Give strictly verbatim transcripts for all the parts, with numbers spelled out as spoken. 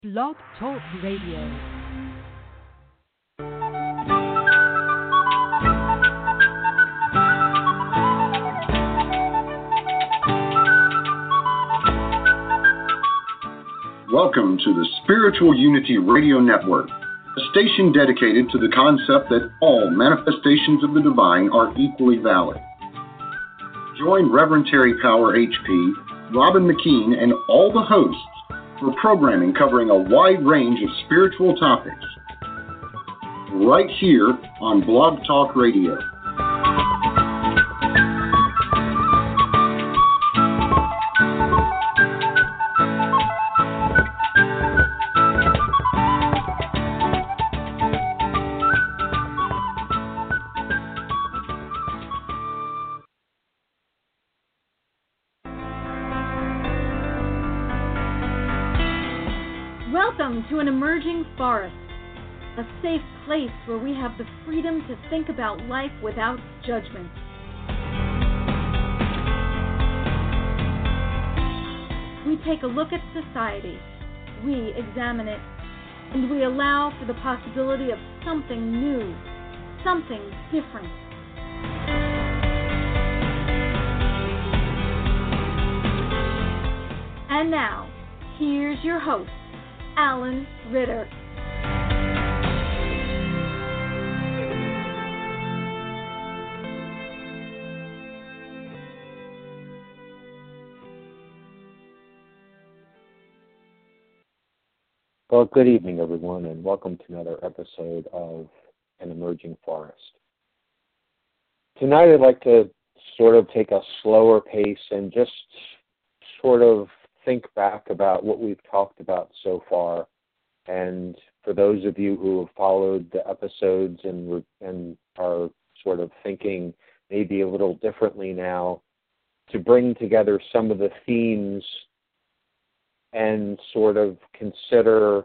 Blog Talk Radio. Welcome to the Spiritual Unity Radio Network, a station dedicated to the concept that all manifestations of the divine are equally valid. Join Reverend Terry Power H P, Robin McKean, and all the hosts for programming covering a wide range of spiritual topics, right here on Blog Talk Radio. Welcome to an emerging forest, a safe place where we have the freedom to think about life without judgment. We take a look at society, we examine it, and we allow for the possibility of something new, something different. And now, here's your host, Alan Ritter. Well, good evening, everyone, and welcome to another episode of An Emerging Forest. Tonight, I'd like to sort of take a slower pace and just sort of think back about what we've talked about so far. And for those of you who have followed the episodes and and are sort of thinking maybe a little differently now, to bring together some of the themes and sort of consider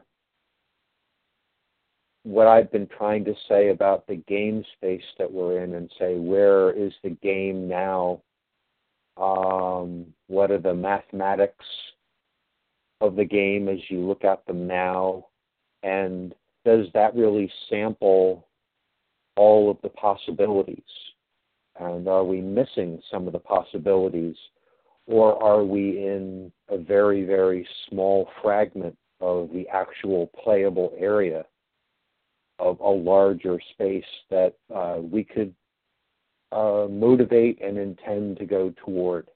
what I've been trying to say about the game space that we're in and say, where is the game now? Um, what are the mathematics of the game as you look at them now? And does that really sample all of the possibilities? And are we missing some of the possibilities? Or are we in a very, very small fragment of the actual playable area of a larger space that uh, we could uh, motivate and intend to go toward?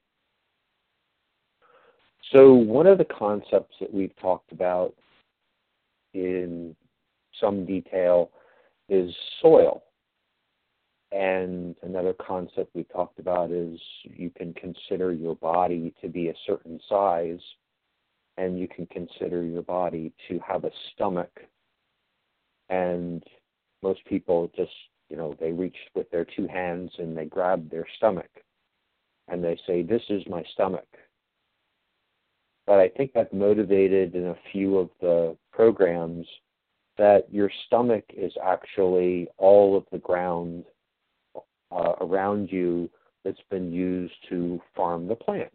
So one of the concepts that we've talked about in some detail is soil. And another concept we talked about is you can consider your body to be a certain size, and you can consider your body to have a stomach. And most people just, you know, they reach with their two hands and they grab their stomach and they say, "This is my stomach." But I think I've motivated in a few of the programs that your stomach is actually all of the ground uh, around you that's been used to farm the plants.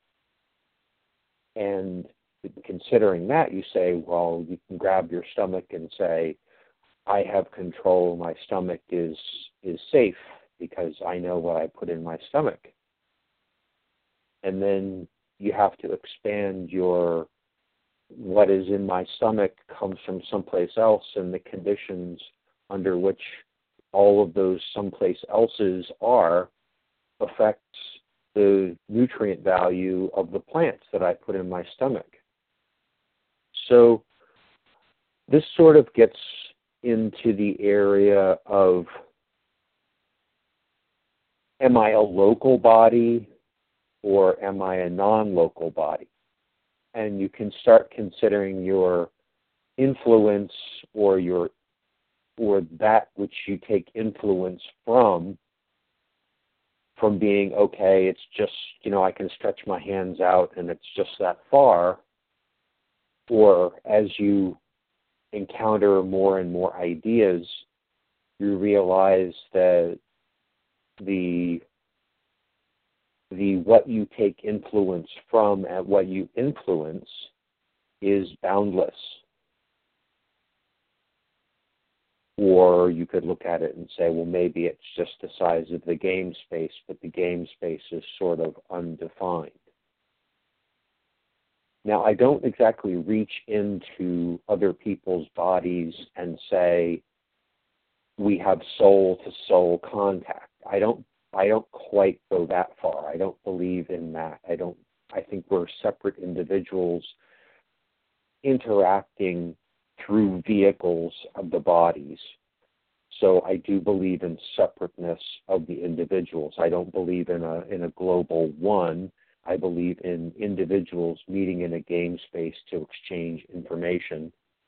And considering that, you say, well, you can grab your stomach and say, I have control, my stomach is is safe because I know what I put in my stomach. And then you have to expand your, what is in my stomach comes from someplace else, and the conditions under which all of those someplace else's are affects the nutrient value of the plants that I put in my stomach. So this sort of gets into the area of, am I a local body or am I a non-local body? And you can start considering your influence or your or that which you take influence from, from being, okay, it's just, you know, I can stretch my hands out and it's just that far, or as you encounter more and more ideas, you realize that the the what you take influence from and what you influence is boundless. Or you could look at it and say, well, maybe it's just the size of the game space, but the game space is sort of undefined. Now, I don't exactly reach into other people's bodies and say, we have soul-to-soul contact. I don't I don't quite go that far. I don't believe in that. I don't I think we're separate individuals interacting through vehicles of the bodies. So I do believe in separateness of the individuals. I don't believe in a in a global one. I believe in individuals meeting in a game space to exchange information,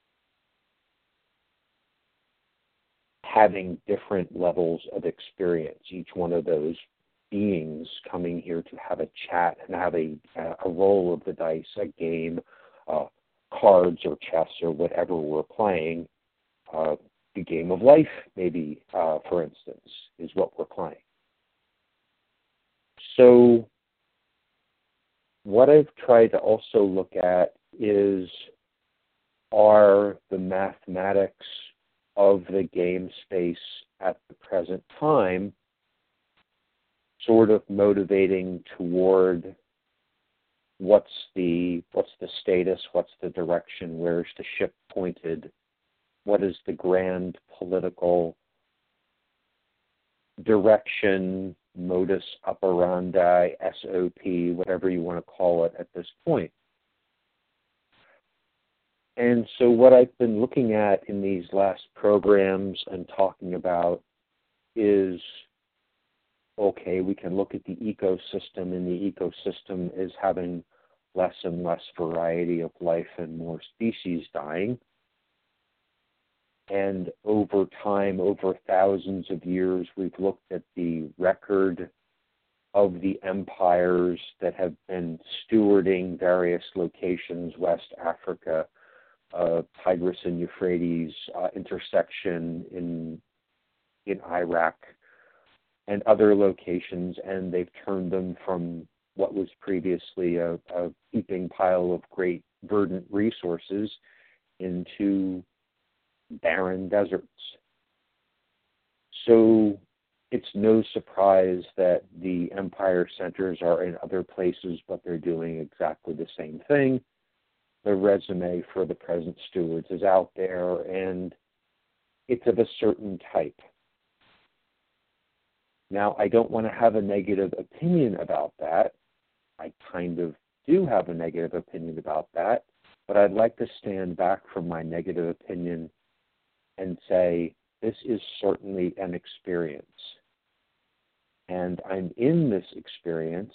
having different levels of experience, each one of those beings coming here to have a chat and have a, a roll of the dice, a game, uh, cards or chess or whatever we're playing. Uh, the game of life, maybe, uh, for instance, is what we're playing. So what I've tried to also look at is, are the mathematics of the game space at the present time sort of motivating toward what's the what's the status, what's the direction, where's the ship pointed, what is the grand political direction, modus operandi, S O P, whatever you want to call it at this point. And so what I've been looking at in these last programs and talking about is, okay, we can look at the ecosystem, and the ecosystem is having less and less variety of life and more species dying. And over time, over thousands of years, we've looked at the record of the empires that have been stewarding various locations, West Africa, uh, Tigris and Euphrates uh, intersection in in Iraq, and other locations, and they've turned them from what was previously a, a heaping pile of great verdant resources into barren deserts. So it's no surprise that the empire centers are in other places, but they're doing exactly the same thing. The resume for the present stewards is out there, and it's of a certain type. Now, I don't want to have a negative opinion about that. I kind of do have a negative opinion about that, but I'd like to stand back from my negative opinion and say, this is certainly an experience. And I'm in this experience,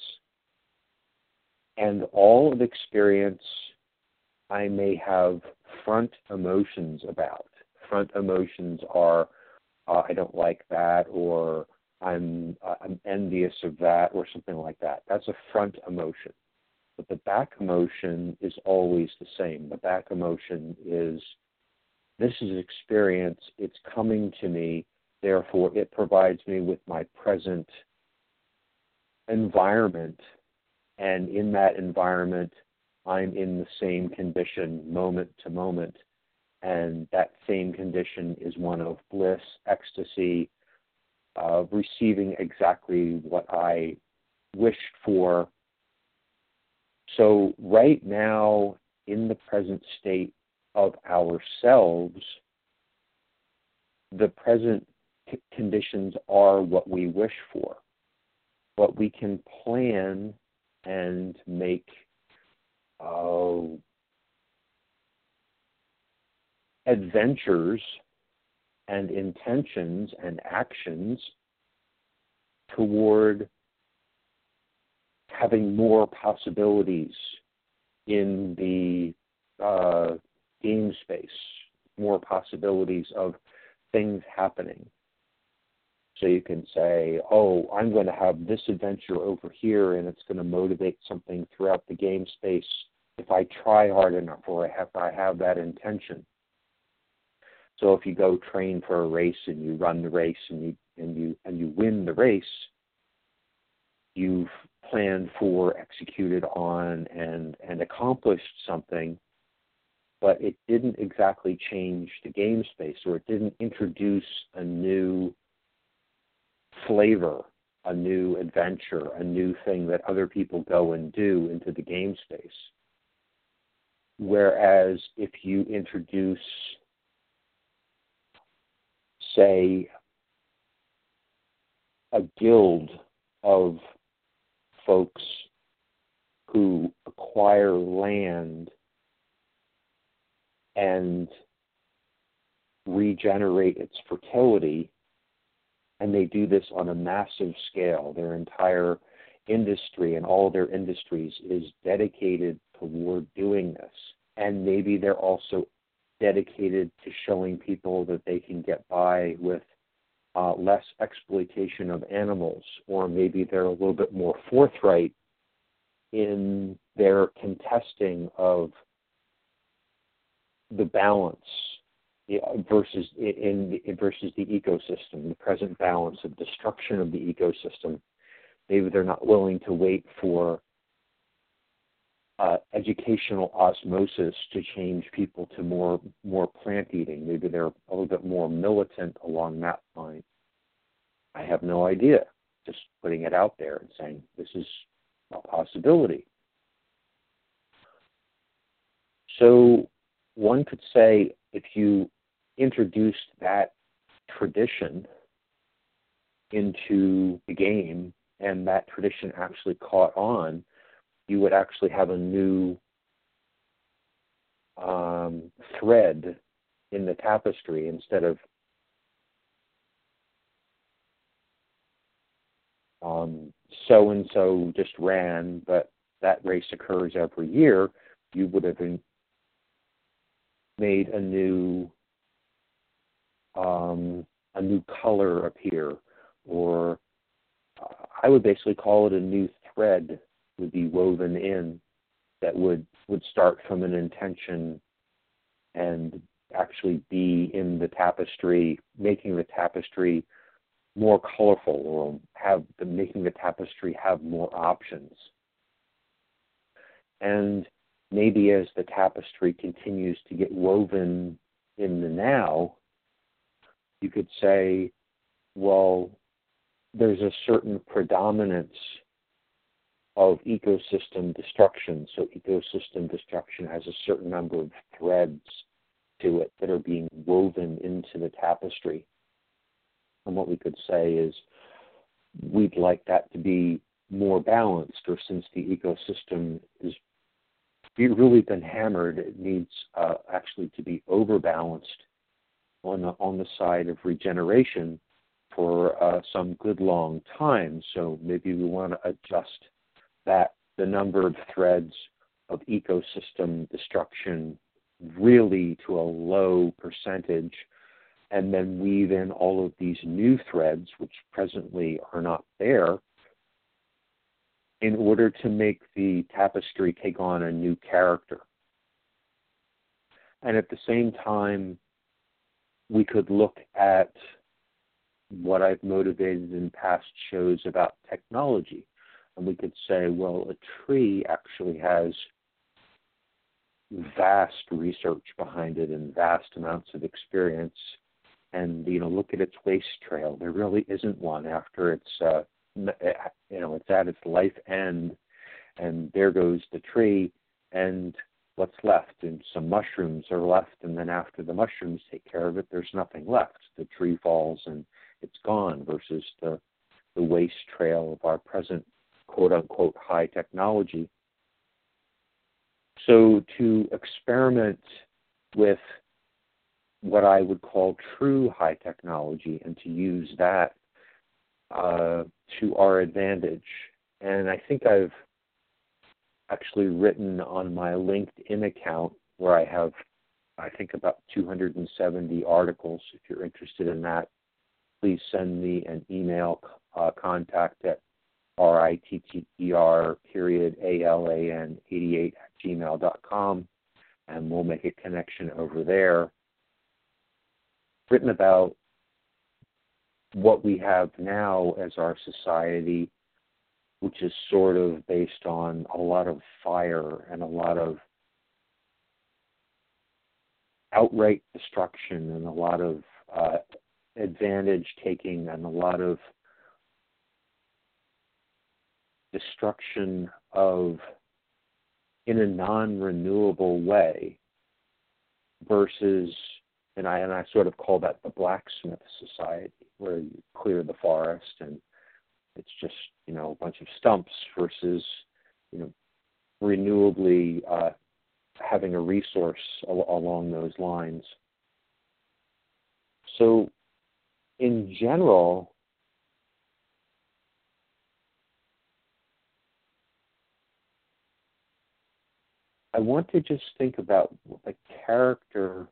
and all of experience I may have front emotions about. Front emotions are, uh, I don't like that, or I'm, uh, I'm envious of that, or something like that. That's a front emotion. But the back emotion is always the same. The back emotion is, this is experience, it's coming to me, therefore it provides me with my present environment, and in that environment, I'm in the same condition moment to moment, and that same condition is one of bliss, ecstasy, uh, receiving exactly what I wished for. So right now, in the present state of ourselves, the present c- conditions are what we wish for. What we can plan and make uh, adventures and intentions and actions toward having more possibilities in the uh, game space, more possibilities of things happening. So you can say, oh, I'm going to have this adventure over here, and it's going to motivate something throughout the game space if I try hard enough, or if I have that intention. So if you go train for a race and you run the race and you and you and you win the race, you've planned for, executed on, and and accomplished something but it didn't exactly change the game space, or it didn't introduce a new flavor, a new adventure, a new thing that other people go and do into the game space. Whereas if you introduce, say, a guild of folks who acquire land and regenerate its fertility, and they do this on a massive scale. Their entire industry and all their industries is dedicated toward doing this. And maybe they're also dedicated to showing people that they can get by with uh, less exploitation of animals, or maybe they're a little bit more forthright in their contesting of the balance versus in, in versus the ecosystem, the present balance of destruction of the ecosystem. Maybe they're not willing to wait for uh, educational osmosis to change people to more more plant eating. Maybe they're a little bit more militant along that line. I have no idea. Just putting it out there and saying this is a possibility. So one could say if you introduced that tradition into the game and that tradition actually caught on, you would actually have a new um, thread in the tapestry instead of um, so-and-so just ran, but that race occurs every year. You would have been made a new um, a new color appear, or uh, I would basically call it a new thread would be woven in that would, would start from an intention and actually be in the tapestry, making the tapestry more colorful, or have the, making the tapestry have more options. And maybe as the tapestry continues to get woven in the now, you could say, well, there's a certain predominance of ecosystem destruction. So ecosystem destruction has a certain number of threads to it that are being woven into the tapestry. And what we could say is we'd like that to be more balanced, or since the ecosystem is really been hammered, it needs uh, actually to be overbalanced on the, on the side of regeneration for uh, some good long time. So maybe we want to adjust that the number of threads of ecosystem destruction really to a low percentage, and then weave in all of these new threads, which presently are not there, in order to make the tapestry take on a new character. And at the same time, we could look at what I've motivated in past shows about technology. And we could say, well, a tree actually has vast research behind it and vast amounts of experience. And, you know, look at its waste trail. There really isn't one after it's, uh, you know, it's at its life end, and there goes the tree, and what's left? And some mushrooms are left, and then after the mushrooms take care of it, there's nothing left. The tree falls and it's gone, versus the, the waste trail of our present quote-unquote high technology. So to experiment with what I would call true high technology and to use that uh, to our advantage. And I think I've actually written on my LinkedIn account, where I have, I think, about two hundred seventy articles. If you're interested in that, please send me an email, uh, contact at R I T T E R period A L A N eighty-eight at gmail dot com, and we'll make a connection over there. Written about what we have now as our society, which is sort of based on a lot of fire and a lot of outright destruction and a lot of uh, advantage taking and a lot of destruction of in a non-renewable way versus, and I and I sort of call that the blacksmith society, where you clear the forest and it's just, you know, a bunch of stumps versus, you know, renewably uh, having a resource al- along those lines. So in general, I want to just think about the character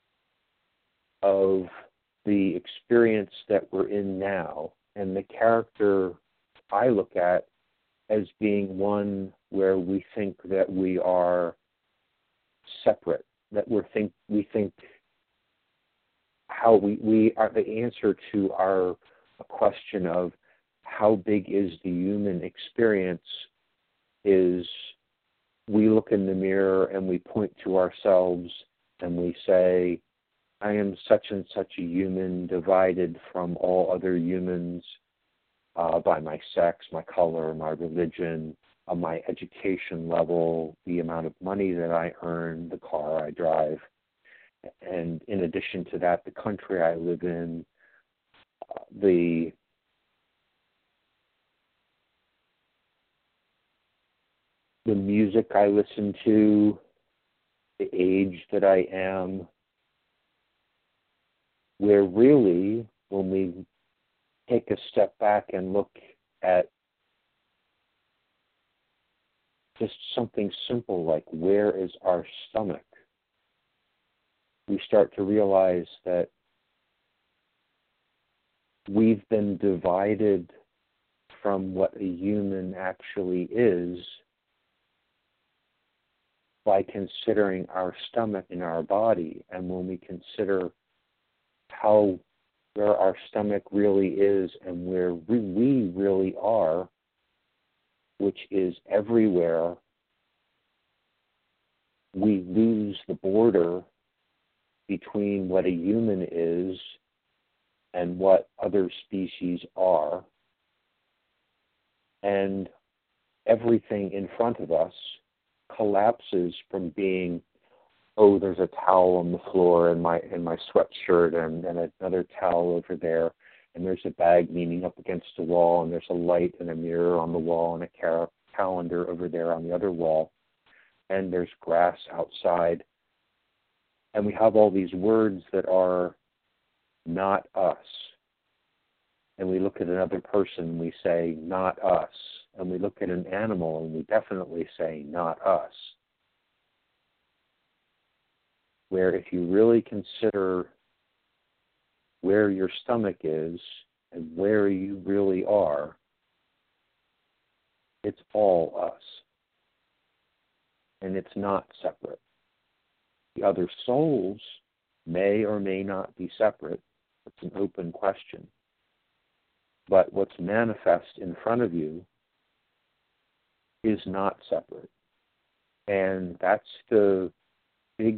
of the experience that we're in now, and the character I look at as being one where we think that we are separate, that we think we think how we, we are the answer to our question of how big is the human experience is we look in the mirror and we point to ourselves and we say, I am such and such a human divided from all other humans uh, by my sex, my color, my religion, uh, my education level, the amount of money that I earn, the car I drive. And in addition to that, the country I live in, uh, the the music I listen to, the age that I am, where really, when we take a step back and look at just something simple like where is our stomach, we start to realize that we've been divided from what a human actually is by considering our stomach in our body. And when we consider how, where our stomach really is and where we, we really are, which is everywhere, we lose the border between what a human is and what other species are. And everything in front of us collapses from being, oh, there's a towel on the floor and my and my sweatshirt and, and another towel over there, and there's a bag leaning up against the wall, and there's a light and a mirror on the wall and a car- calendar over there on the other wall, and there's grass outside. And we have all these words that are not us. And we look at another person and we say, not us. And we look at an animal and we definitely say, not us. Where if you really consider where your stomach is and where you really are, it's all us. And it's not separate. The other souls may or may not be separate. It's an open question. But what's manifest in front of you is not separate. And that's the big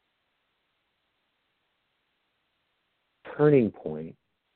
turning point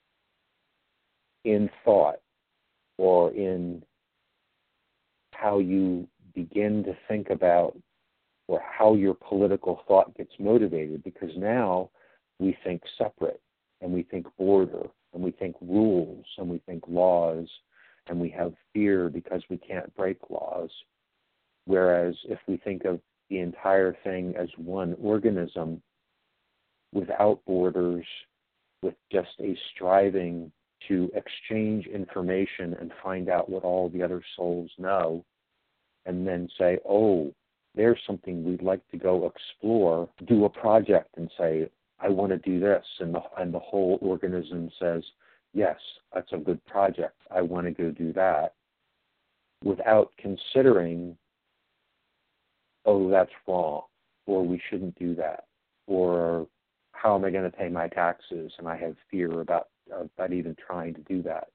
in thought or in how you begin to think about or how your political thought gets motivated, because now we think separate and we think border and we think rules and we think laws and we have fear because we can't break laws. Whereas if we think of the entire thing as one organism without borders, with just a striving to exchange information and find out what all the other souls know, and then say, oh, there's something we'd like to go explore, do a project and say, I want to do this. And the, and the whole organism says, yes, that's a good project. I want to go do that. Without considering, oh, that's wrong, or we shouldn't do that, or how am I going to pay my taxes? And I have fear about, about even trying to do that.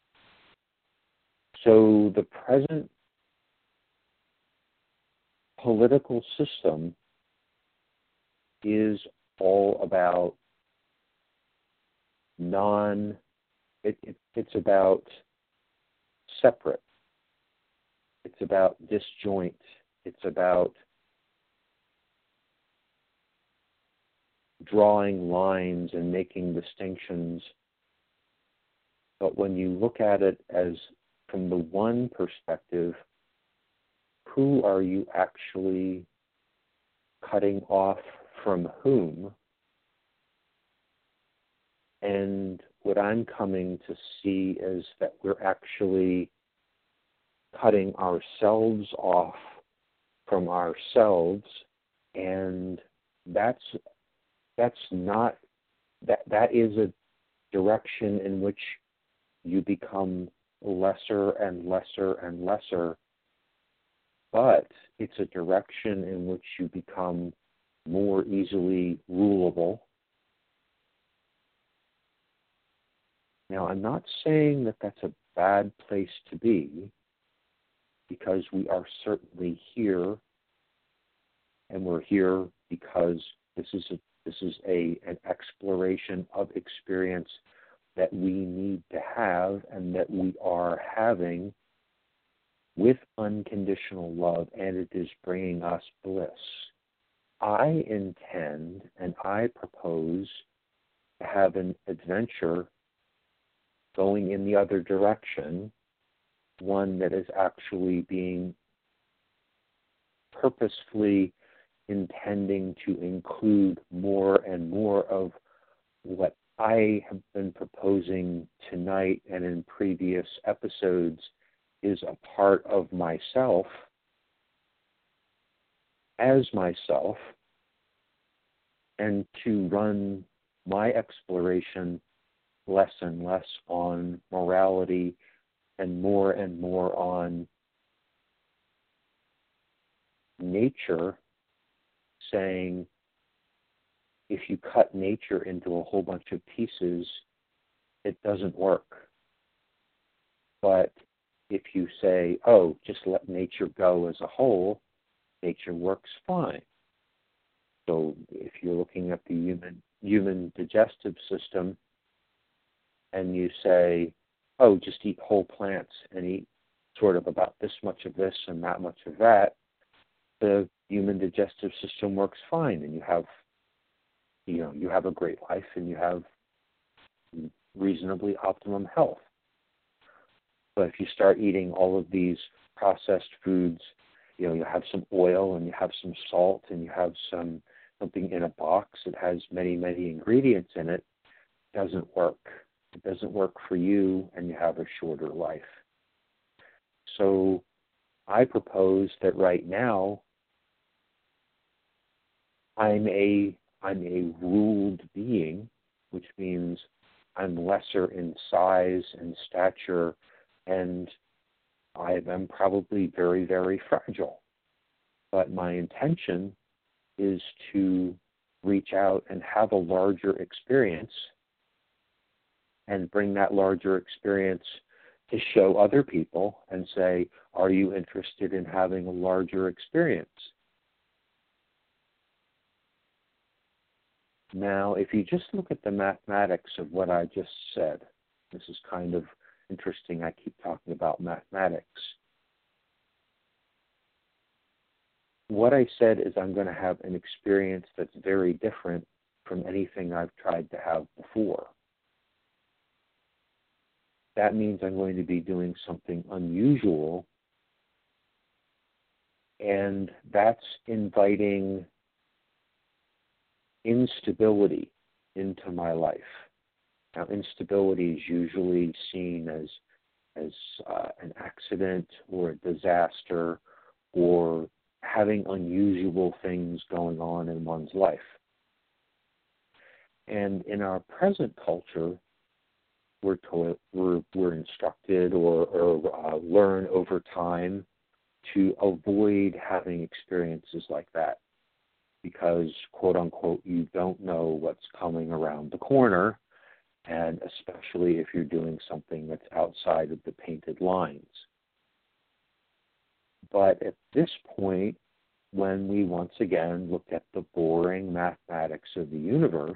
So the present political system is all about non, it, it, it's about separate. It's about disjoint. It's about drawing lines and making distinctions. But when you look at it as from the one perspective, who are you actually cutting off from whom? And what I'm coming to see is that we're actually cutting ourselves off from ourselves, and that's that's not that that is a direction in which you become lesser and lesser and lesser, but it's a direction in which you become more easily rulable. Now, I'm not saying that that's a bad place to be, because we are certainly here, and we're here because this is a this is a an exploration of experience that we need to have and that we are having with unconditional love, and it is bringing us bliss. I intend and I propose to have an adventure going in the other direction, one that is actually being purposefully intending to include more and more of what I have been proposing tonight and in previous episodes is a part of myself as myself, and to run my exploration less and less on morality and more and more on nature, saying if you cut nature into a whole bunch of pieces, it doesn't work. But if you say, oh, just let nature go as a whole, nature works fine. So if you're looking at the human human digestive system and you say, oh, just eat whole plants and eat sort of about this much of this and that much of that, the human digestive system works fine, and you have, you know, you have a great life and you have reasonably optimum health. But if you start eating all of these processed foods, you know, you have some oil and you have some salt and you have some something in a box that has many, many ingredients in it, it doesn't work. It doesn't work for you, and you have a shorter life. So I propose that right now I'm a I'm a ruled being, which means I'm lesser in size and stature, and I am probably very, very fragile. But my intention is to reach out and have a larger experience and bring that larger experience to show other people and say, are you interested in having a larger experience? Now, if you just look at the mathematics of what I just said, this is kind of interesting. I keep talking about mathematics. What I said is I'm going to have an experience that's very different from anything I've tried to have before. That means I'm going to be doing something unusual, and that's inviting instability into my life. Now, instability is usually seen as as uh, an accident or a disaster or having unusual things going on in one's life. And in our present culture, we're to, we're, we're instructed or, or uh, learn over time to avoid having experiences like that because, quote unquote, you don't know what's coming around the corner, and especially if you're doing something that's outside of the painted lines. But at this point, when we once again looked at the boring mathematics of the universe,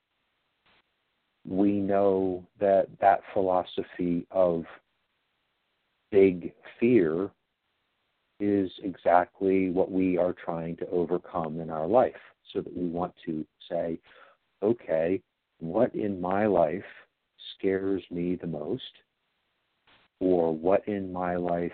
we know that that philosophy of big fear is exactly what we are trying to overcome in our life. So that we want to say, okay, what in my life scares me the most? Or what in my life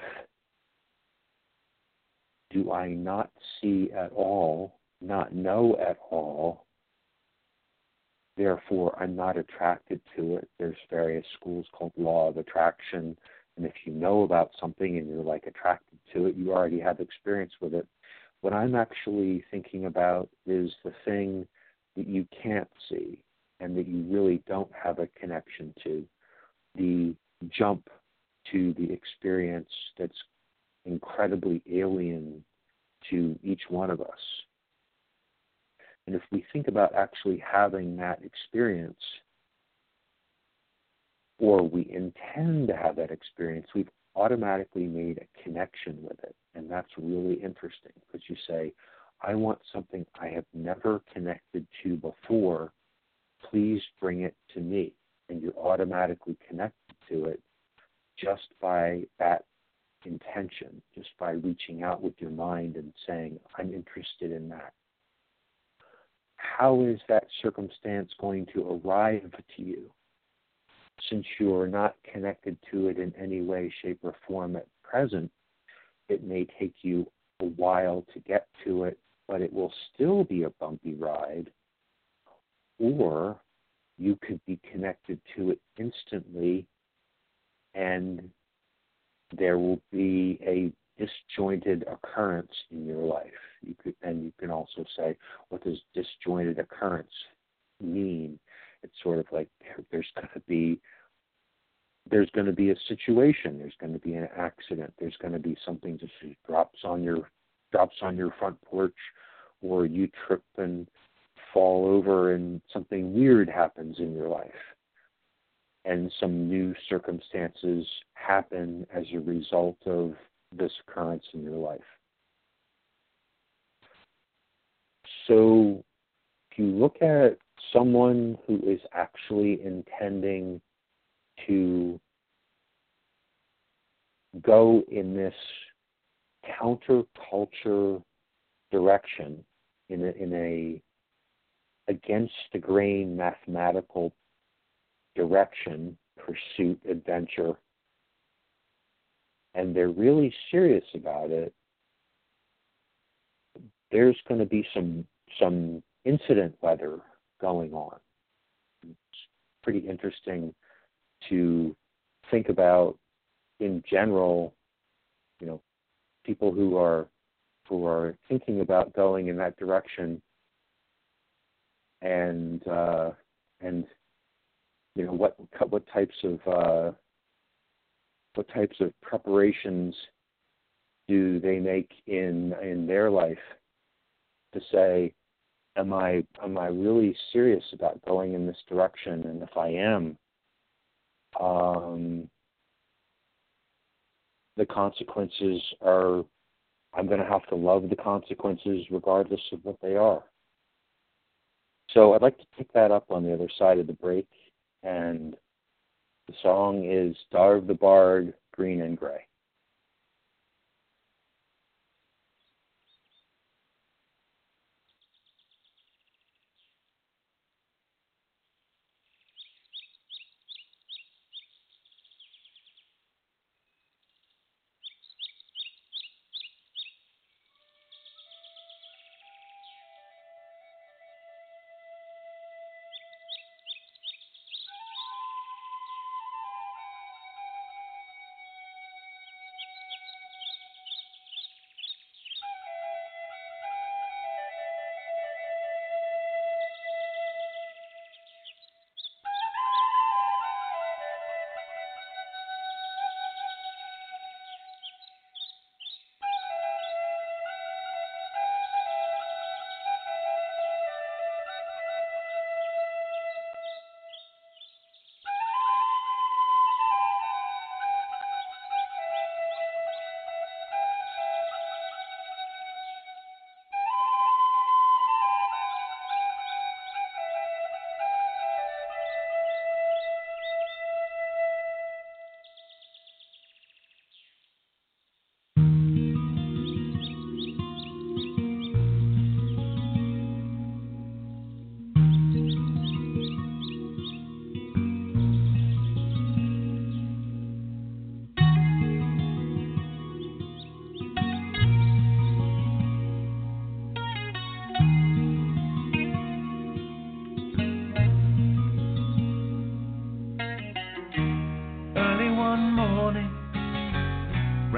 do I not see at all, not know at all? Therefore, I'm not attracted to it. There's various schools called law of attraction. And if you know about something and you're like attracted to it, you already have experience with it. What I'm actually thinking about is the thing that you can't see and that you really don't have a connection to, the jump to the experience that's incredibly alien to each one of us. And if we think about actually having that experience, or we intend to have that experience, we've automatically made a connection with it. And that's really interesting because you say, I want something I have never connected to before. Please bring it to me. And you're automatically connected to it just by that intention, just by reaching out with your mind and saying, I'm interested in that. How is that circumstance going to arrive to you? Since you are not connected to it in any way, shape, or form at present, it may take you a while to get to it, but it will still be a bumpy ride. Or you could be connected to it instantly, and there will be a disjointed occurrence in your life. You could, and you can also say, what does disjointed occurrence mean? It's sort of like there's going to be there's going to be a situation, there's going to be an accident, there's going to be something just drops on your drops on your front porch, or you trip and fall over and something weird happens in your life. And some new circumstances happen as a result of this occurrence in your life. So if you look at someone who is actually intending to go in this counterculture direction, in a, in a against the grain mathematical direction, pursuit, adventure, and they're really serious about it, there's going to be some some incident weather going on. It's pretty interesting to think about in general, you know, people who are who are thinking about going in that direction, and uh, and you know what what types of uh, what types of preparations do they make in in their life to say, am I am I really serious about going in this direction? And if I am, um, the consequences are, I'm going to have to love the consequences regardless of what they are. So I'd like to pick that up on the other side of the break, and the song is Star of the Bard, Green and Gray.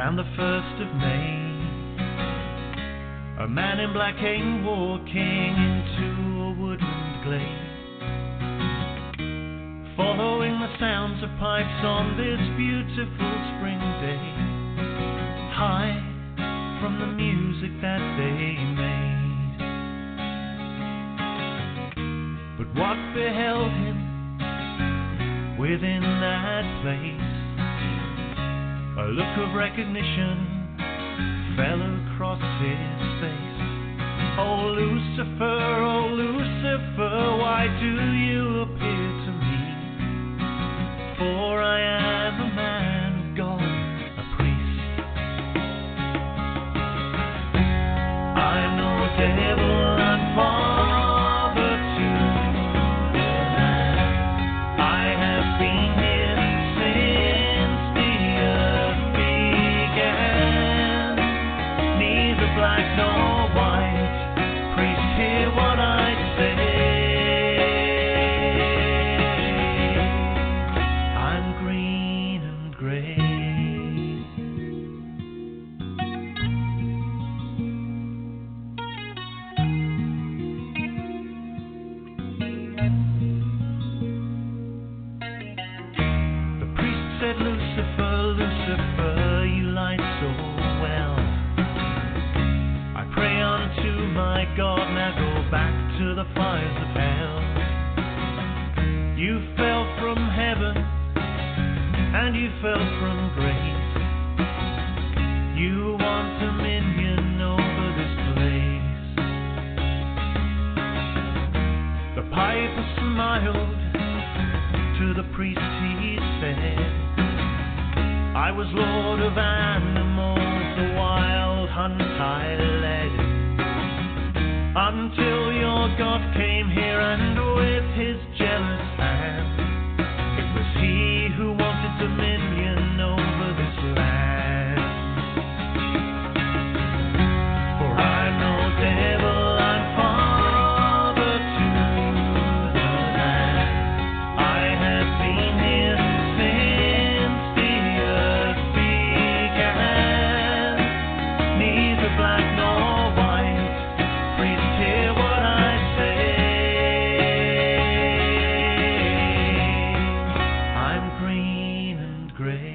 and the first of May. A man in black came walking into a woodland glade, following the sounds of pipes on this beautiful spring day, high from the music that they made. But what beheld him within that place? A look of recognition fell across his face. Oh Lucifer, oh Lucifer, why do you appear to me? For I am a man of God, a priest. I'm no devil, I'm father to the land. I have been here since the earth began. Neither black nor white, priest, hear what I say. I'm green and gray. The priest said, Lucifer, Lucifer, you light so well. I pray unto my God, now go back to the fires of hell. You fell from heaven, and you fell from grace. You want dominion over this place. The piper smiled to the priest, he said, I was lord of animals, the wild hunt I led, until your God came here and with his jealous hand, it was he who wanted dominion over this land. For I'm no devil, I'm father to the land. I have been here since the earth began. Neither black nor white, priest, hear what I say. I'm green and gray.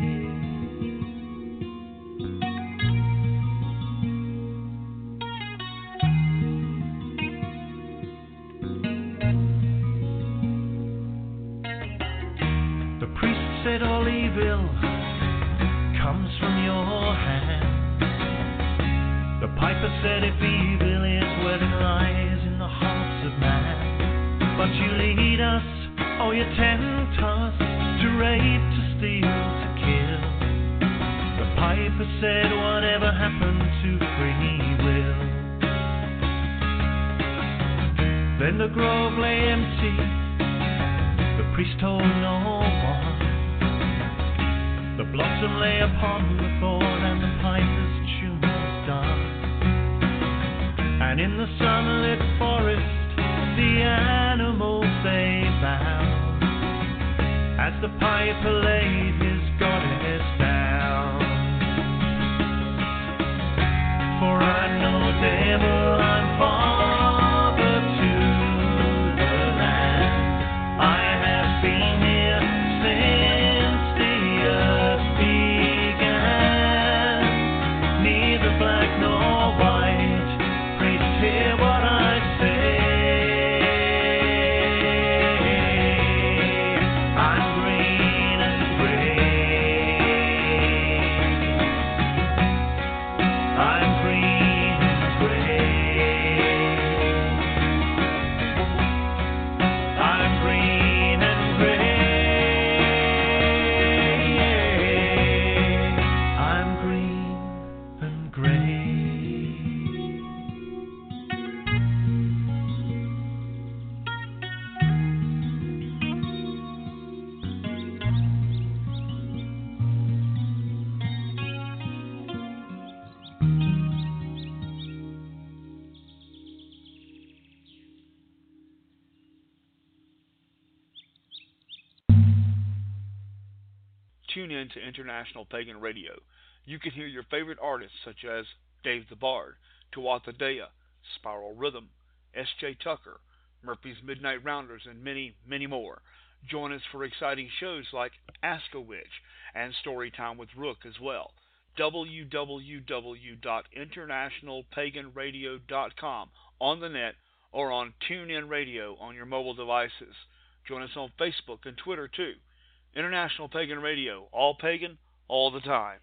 The priest said all evil comes from your hand. The piper said if evil is where it lies in the hearts of man, but you lead us, oh you tempt us, to rape, to steal, to kill. The piper said whatever happened to free will? Then the grove lay empty, the priest told no one. The blossom lay upon the thorn, and the piper's tune was done. And in the sunlit forest, the animals they bowed, as the piper laid his goddess down. For I'm no devil, I'm father to the land. I have been here since the earth began. Neither black nor white, priest, hear what I say. I'm green and gray. I'm green and gray. I'm green and gray. I'm green and gray. Tune in to International Pagan Radio. You can hear your favorite artists such as Dave the Bard, Tuatha Dea, Spiral Rhythm, S J Tucker, Murphy's Midnight Rounders, and many, many more. Join us for exciting shows like Ask a Witch and Storytime with Rook as well. w w w dot international pagan radio dot com on the net or on TuneIn Radio on your mobile devices. Join us on Facebook and Twitter too. International Pagan Radio, all pagan, all the time.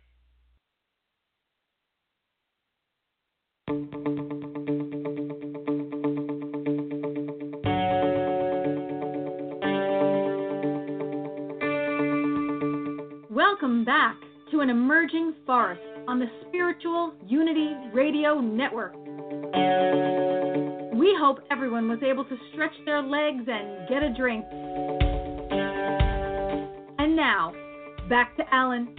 Welcome back to An Emerging Forest on the Spiritual Unity Radio Network. We hope everyone was able to stretch their legs and get a drink. And now, back to Alan.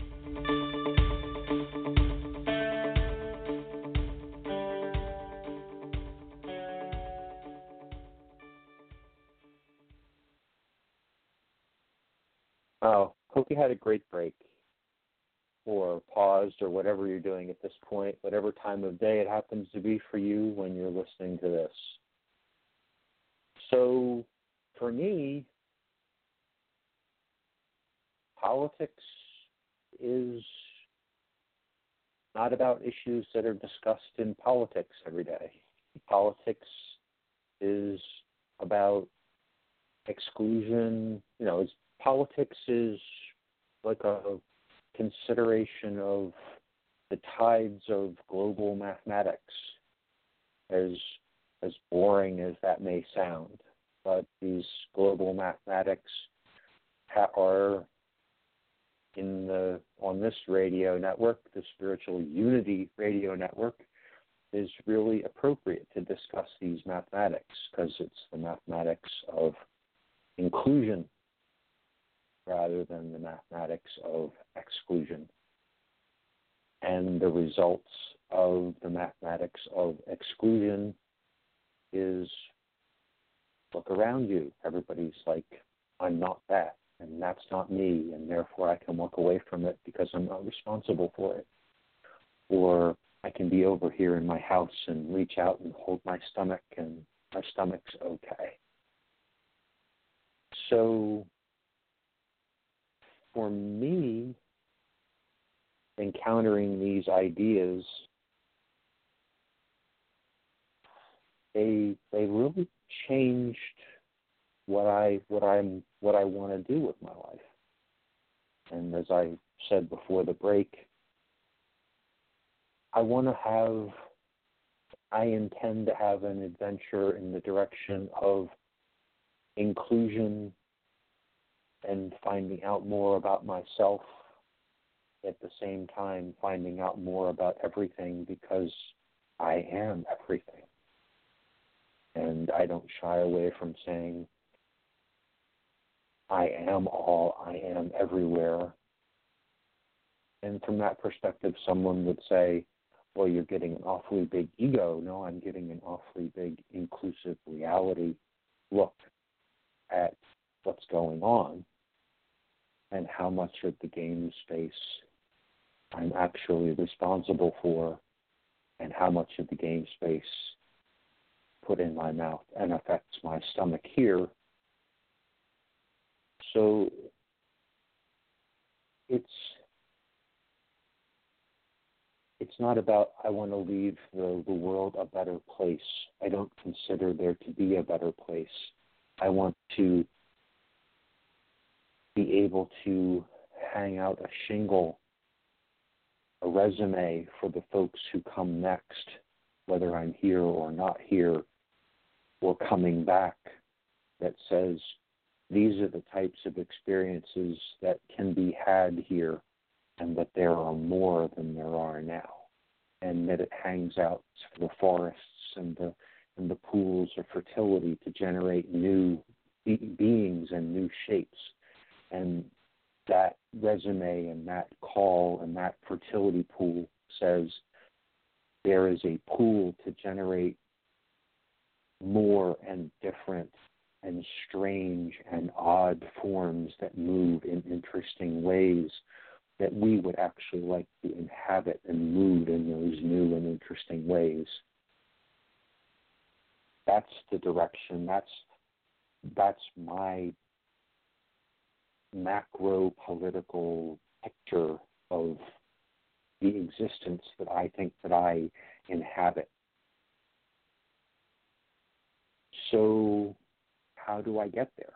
Oh, hope you had a great break, or paused, or whatever you're doing at this point, whatever time of day it happens to be for you when you're listening to this. So, for me, politics is not about issues that are discussed in politics every day. Politics is about exclusion. You know, it's, politics is like a consideration of the tides of global mathematics, as as boring as that may sound. But these global mathematics ha- are in the on this radio network, the Spiritual Unity Radio Network, is really appropriate to discuss these mathematics because it's the mathematics of inclusion rather than the mathematics of exclusion. And the results of the mathematics of exclusion is, look around you. Everybody's like, I'm not that, and that's not me, and therefore I can walk away from it because I'm not responsible for it. Or I can be over here in my house and reach out and hold my stomach, and my stomach's okay. So for me, encountering these ideas, they they really changed what I what I'm what I want to do with my life. And as I said before the break, I want to have I intend to have an adventure in the direction of inclusion and finding out more about myself, at the same time finding out more about everything, because I am everything. And I don't shy away from saying I am all, I am everywhere. And from that perspective, someone would say, well, you're getting an awfully big ego. No, I'm getting an awfully big inclusive reality look at what's going on and how much of the game space I'm actually responsible for, and how much of the game space put in my mouth and affects my stomach here. So it's it's not about I want to leave the, the world a better place. I don't consider there to be a better place. I want to be able to hang out a shingle, a resume for the folks who come next, whether I'm here or not here, or coming back, that says these are the types of experiences that can be had here, and that there are more than there are now, and that it hangs out for the forests and the and the pools of fertility to generate new be- beings and new shapes. And that resume and that call and that fertility pool says there is a pool to generate more and different and strange and odd forms that move in interesting ways that we would actually like to inhabit and move in those new and interesting ways. That's the direction. That's that's my macro political picture of the existence that I think that I inhabit. So how do I get there?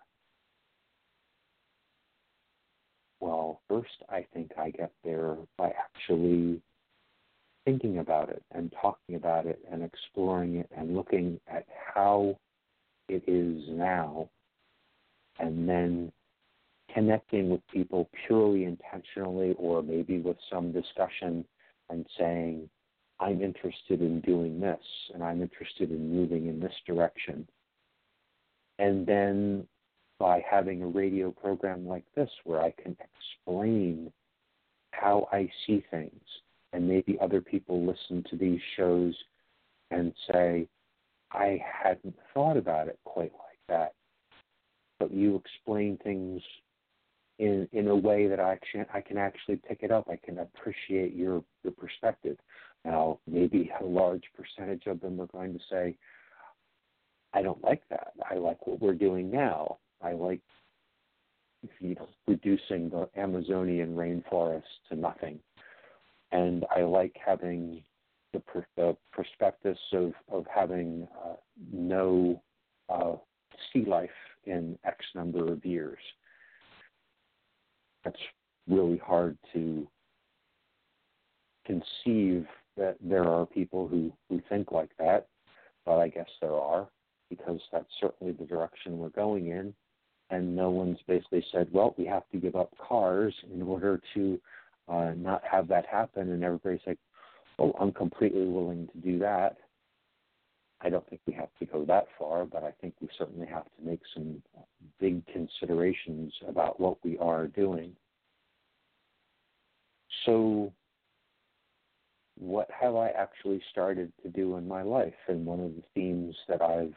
Well, first I think I get there by actually thinking about it and talking about it and exploring it and looking at how it is now, and then connecting with people purely intentionally or maybe with some discussion and saying, I'm interested in doing this and I'm interested in moving in this direction. And then by having a radio program like this where I can explain how I see things, and maybe other people listen to these shows and say, I hadn't thought about it quite like that, but you explain things in in a way that I can, I can actually pick it up. I can appreciate your, your perspective. Now, maybe a large percentage of them are going to say, I don't like that. I like what we're doing now. I like, you know, reducing the Amazonian rainforest to nothing. And I like having the, per, the prospectus of, of having uh, no uh, sea life in X number of years. That's really hard to conceive that there are people who, who think like that, but I guess there are, because that's certainly the direction we're going in. And no one's basically said, well, we have to give up cars in order to uh, not have that happen. And everybody's like, well, I'm completely willing to do that. I don't think we have to go that far, but I think we certainly have to make some big considerations about what we are doing. So what have I actually started to do in my life? And one of the themes that I've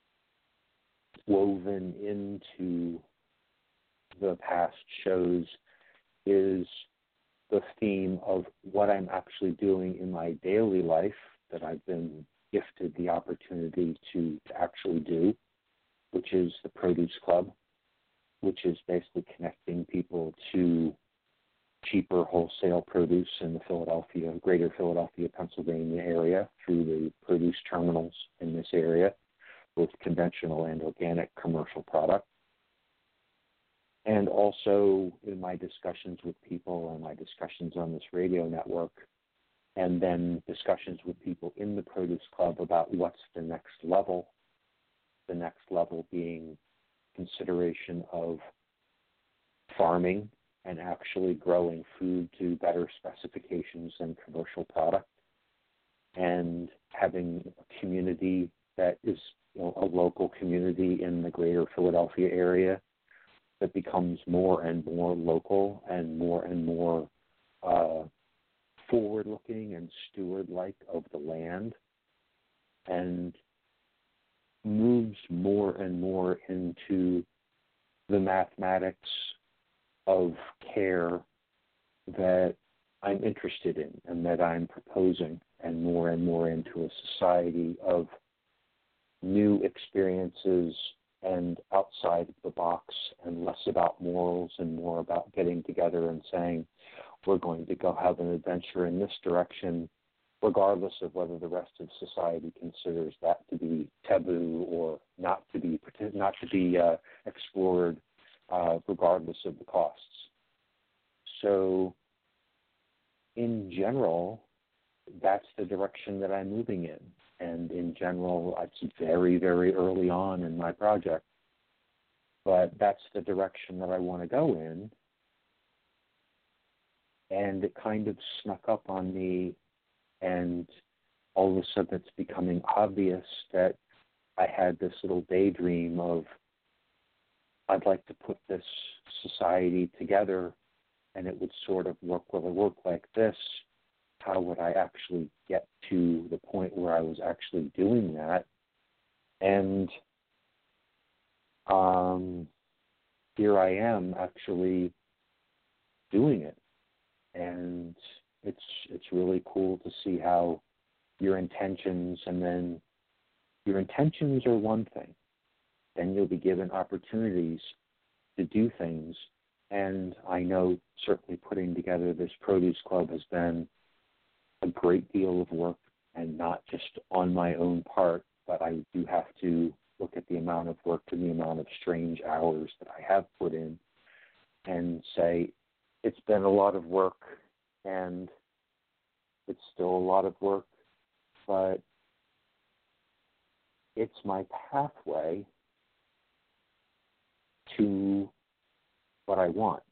woven into the past shows is the theme of what I'm actually doing in my daily life that I've been gifted the opportunity to, to actually do, which is the Produce Club, which is basically connecting people to cheaper wholesale produce in the Philadelphia, greater Philadelphia, Pennsylvania area through the produce terminals in this area, both conventional and organic commercial product. And also in my discussions with people and my discussions on this radio network, and then discussions with people in the Produce Club about what's the next level, the next level being consideration of farming and actually growing food to better specifications than commercial product, and having a community that is, you know, a local community in the greater Philadelphia area that becomes more and more local and more and more uh, forward-looking and steward-like of the land, and moves more and more into the mathematics of care that I'm interested in and that I'm proposing, and more and more into a society of new experiences and outside of the box, and less about morals and more about getting together and saying, we're going to go have an adventure in this direction, regardless of whether the rest of society considers that to be taboo or not to be not to be uh, explored, uh, regardless of the costs. So, in general, that's the direction that I'm moving in. And in general, it's very, very early on in my project. But that's the direction that I want to go in. And it kind of snuck up on me, and all of a sudden it's becoming obvious that I had this little daydream of, I'd like to put this society together, and it would sort of work, will it work like this? How would I actually get to the point where I was actually doing that? And um, here I am actually doing it. And it's it's really cool to see how your intentions, and then your intentions are one thing. Then you'll be given opportunities to do things. And I know certainly putting together this produce club has been a great deal of work, and not just on my own part, but I do have to look at the amount of work and the amount of strange hours that I have put in and say it's been a lot of work, and it's still a lot of work, but it's my pathway to what I want.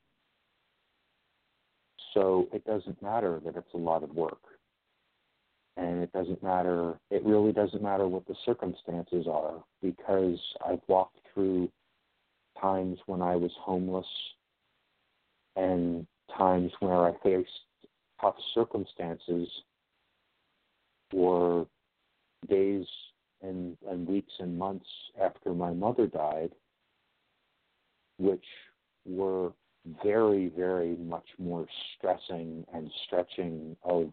So it doesn't matter that it's a lot of work. And it doesn't matter, it really doesn't matter what the circumstances are, because I've walked through times when I was homeless and times where I faced tough circumstances, or days and, and weeks and months after my mother died, which were very, very much more stressing and stretching of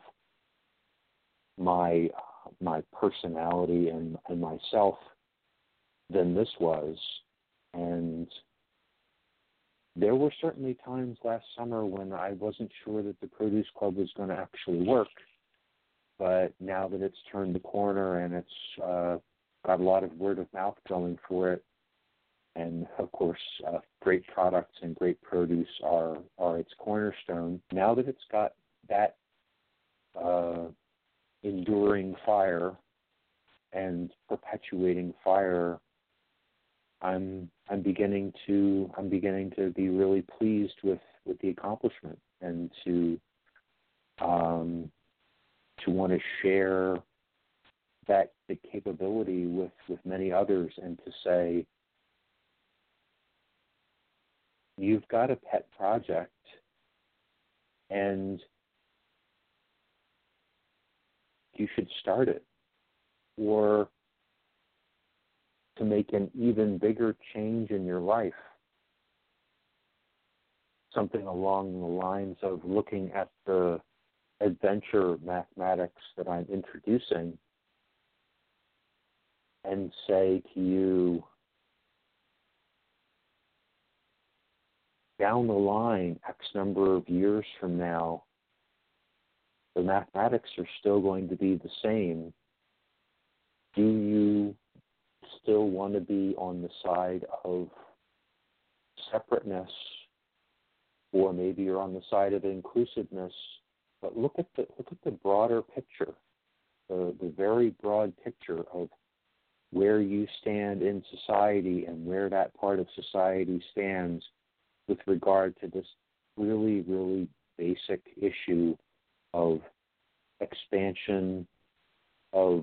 my my personality and, and myself than this was. And there were certainly times last summer when I wasn't sure that the Produce Club was going to actually work. But now that it's turned the corner and it's uh, got a lot of word of mouth going for it, and of course, uh, great products and great produce are, are its cornerstone. Now that it's got that uh, enduring fire and perpetuating fire, I'm I'm beginning to I'm beginning to be really pleased with, with the accomplishment, and to um, to want to share that the capability with, with many others, and to say, you've got a pet project, and you should start it. Or to make an even bigger change in your life, something along the lines of looking at the adventure mathematics that I'm introducing and say to you, down the line, X number of years from now, the mathematics are still going to be the same. Do you still want to be on the side of separateness, or maybe you're on the side of inclusiveness? But look at the look at the broader picture, the, the very broad picture of where you stand in society and where that part of society stands with regard to this really, really basic issue of expansion, of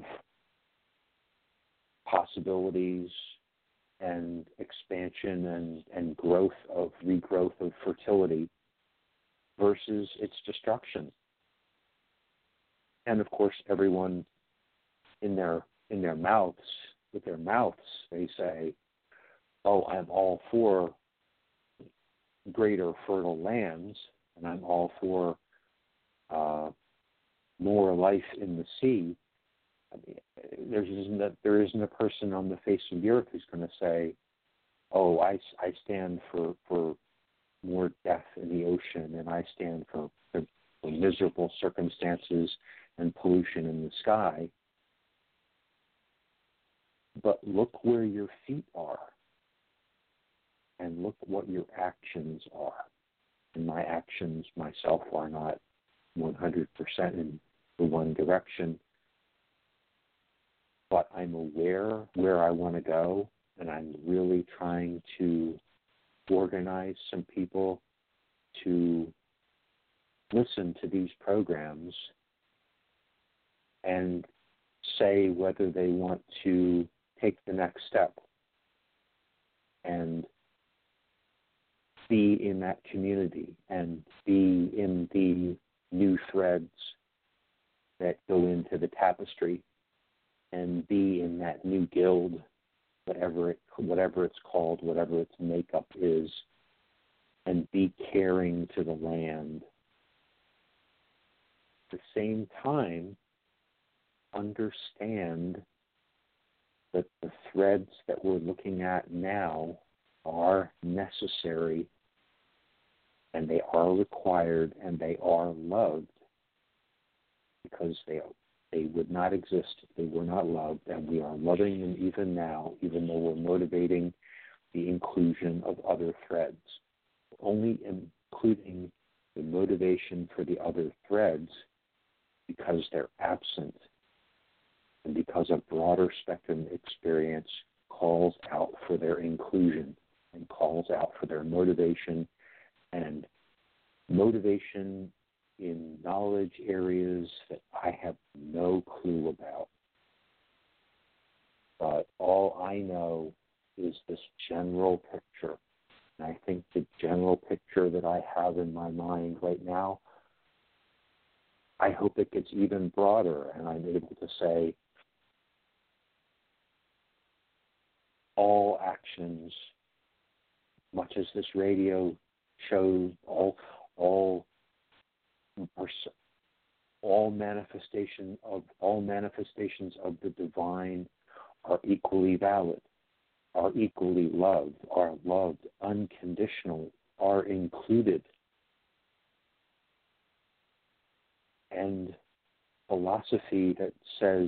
possibilities, and expansion and, and growth of regrowth of fertility versus its destruction. And of course, everyone in their in their mouths, with their mouths, they say, "Oh, I'm all for greater fertile lands, and I'm all for uh, more life in the sea." I mean, there isn't a, there isn't a person on the face of the earth who's going to say, "Oh, I, I stand for, for more death in the ocean, and I stand for, for, for miserable circumstances and pollution in the sky." But look where your feet are, and look what your actions are. And my actions myself are not one hundred percent in the one direction, but I'm aware where I want to go, and I'm really trying to organize some people to listen to these programs and say whether they want to take the next step and be in that community and be in the new threads that go into the tapestry, and be in that new guild, whatever it, whatever it's called, whatever its makeup is, and be caring to the land, the same time, understand that the threads that we're looking at now are necessary and they are required and they are loved because they they would not exist if they were not loved, and we are loving them even now, even though we're motivating the inclusion of other threads. Only including the motivation for the other threads because they're absent and because a broader spectrum experience calls out for their inclusion and calls out for their motivation, and motivation in knowledge areas that I have no clue about. But all I know is this general picture. And I think the general picture that I have in my mind right now, I hope it gets even broader and I'm able to say all actions, much as this radio shows, all all all manifestation of all manifestations of the divine are equally valid, are equally loved, are loved unconditionally, are included. And philosophy that says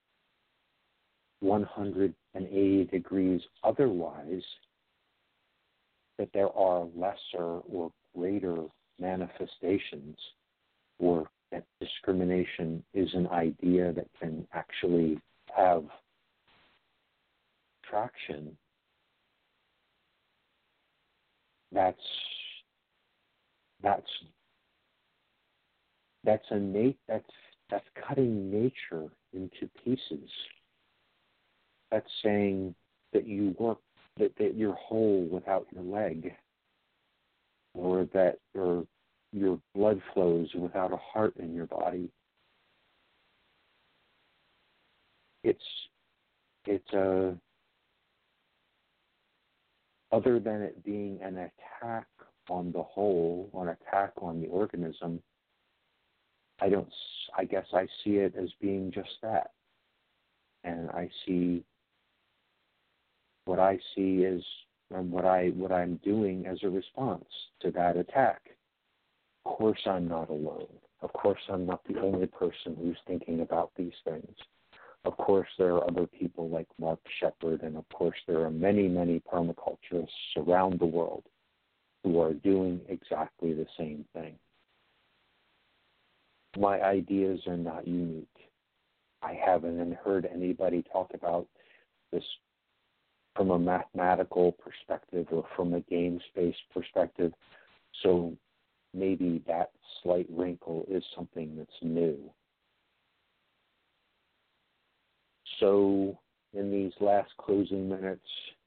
one hundred eighty degrees otherwise, that there are lesser or greater manifestations, or that discrimination is an idea that can actually have traction, that's that's that's a nat- that's that's cutting nature into pieces. That's saying that you work that, that you're whole without your leg, or that your your blood flows without a heart in your body. It's it's a other than it being an attack on the whole, an attack on the organism, I don't. I guess I see it as being just that, and I see what I see is and what I what I'm doing as a response to that attack. Of course, I'm not alone. Of course, I'm not the only person who's thinking about these things. Of course, there are other people like Mark Shepard, and of course, there are many, many permaculturists around the world who are doing exactly the same thing. My ideas are not unique. I haven't heard anybody talk about this from a mathematical perspective or from a game-based perspective, so maybe that slight wrinkle is something that's new. So in these last closing minutes,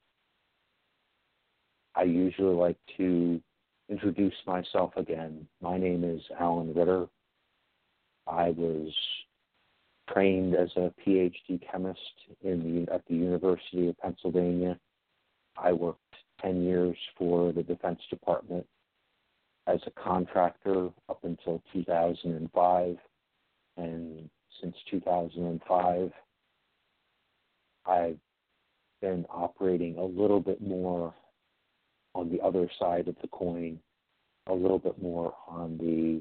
I usually like to introduce myself again. My name is Alan Ritter. I was trained as a P H D chemist in the, at the University of Pennsylvania. I worked ten years for the Defense Department as a contractor up until two thousand five, and since two thousand five, I've been operating a little bit more on the other side of the coin, a little bit more on the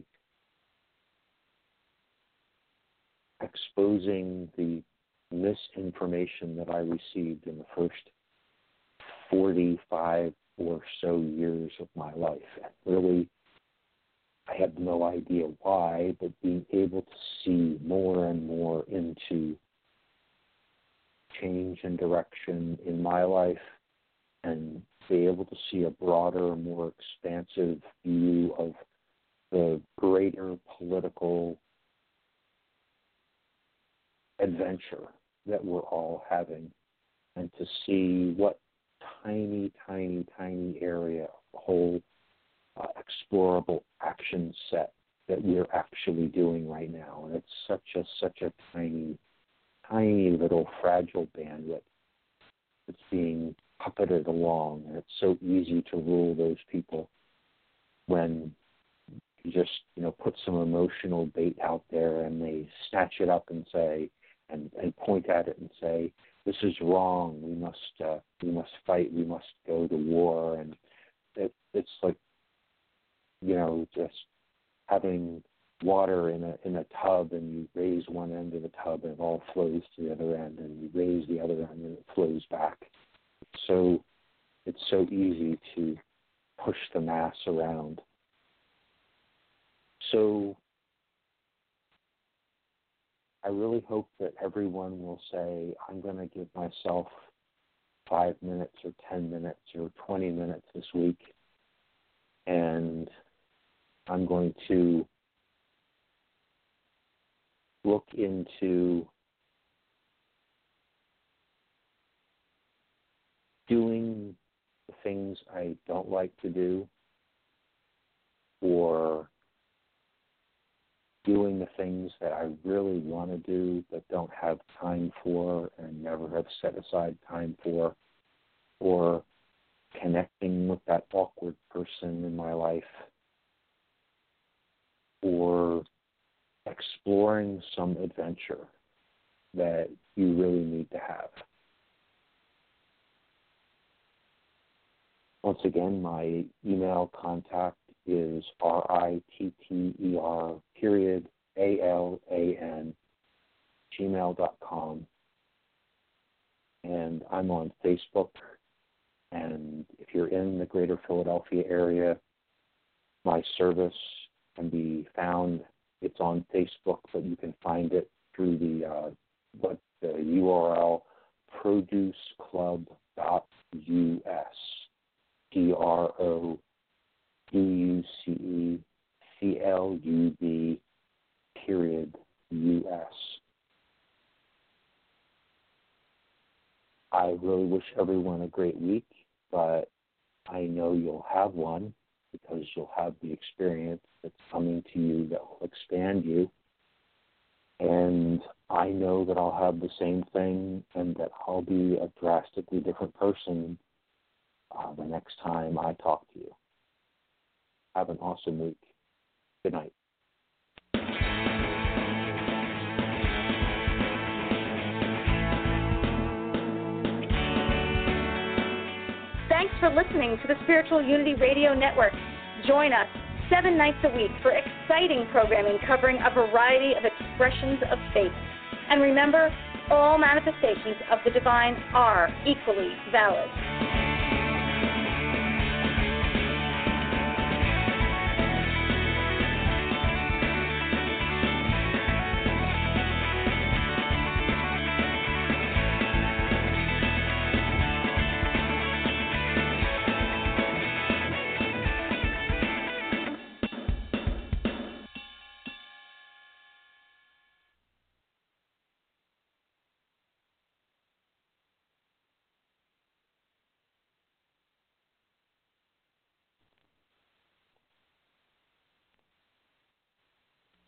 exposing the misinformation that I received in the first forty-five or so years of my life. And really, I had no idea why, but being able to see more and more into change and direction in my life and be able to see a broader, more expansive view of the greater political adventure that we're all having, and to see what tiny, tiny, tiny area of the whole uh, explorable action set that we're actually doing right now. And it's such a, such a tiny, tiny little fragile bandwidth that's being puppeted along, and it's so easy to rule those people when you just, you know, put some emotional bait out there and they snatch it up and say, and, and point at it and say, this is wrong. We must, uh, we must fight. We must go to war. And it, it's like, you know, just having water in a in a tub, and you raise one end of the tub and it all flows to the other end, and you raise the other end and it flows back. So it's so easy to push the mass around. So I really hope that everyone will say, I'm going to give myself five minutes or ten minutes or twenty minutes this week, and I'm going to look into doing the things I don't like to do, or doing the things that I really want to do but don't have time for and never have set aside time for, or connecting with that awkward person in my life, or exploring some adventure that you really need to have. Once again, my email contact is R I T T E R period A L A N gmail dot com. And I'm on Facebook. And if you're in the greater Philadelphia area, my service can be found. It's on Facebook, but you can find it through the uh, what the U R L produce club dot U S. P R O D U C E C L U B period U S. I really wish everyone a great week, but I know you'll have one because you'll have the experience that's coming to you that will expand you. And I know that I'll have the same thing and that I'll be a drastically different person Uh, the next time I talk to you. Have an awesome week. Good night. Thanks for listening to the Spiritual Unity Radio Network. Join us seven nights a week for exciting programming covering a variety of expressions of faith. And remember, all manifestations of the divine are equally valid.